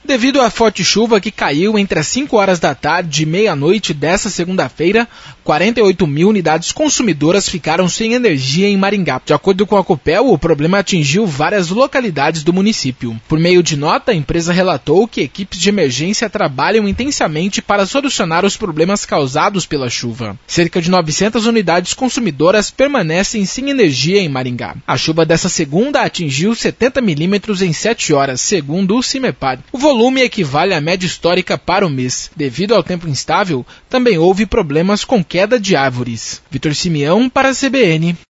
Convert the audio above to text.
Devido à forte chuva que caiu entre as 5 horas da tarde e meia-noite desta segunda-feira, 48 mil unidades consumidoras ficaram sem energia em Maringá. De acordo com a Copel, o problema atingiu várias localidades do município. Por meio de nota, a empresa relatou que equipes de emergência trabalham intensamente para solucionar os problemas causados pela chuva. Cerca de 900 unidades consumidoras permanecem sem energia em Maringá. A chuva dessa segunda atingiu 70 milímetros em 7 horas, segundo o CIMEPAR. O volume equivale à média histórica para o mês. Devido ao tempo instável, também houve problemas com queda de árvores. Vitor Simeão para a CBN.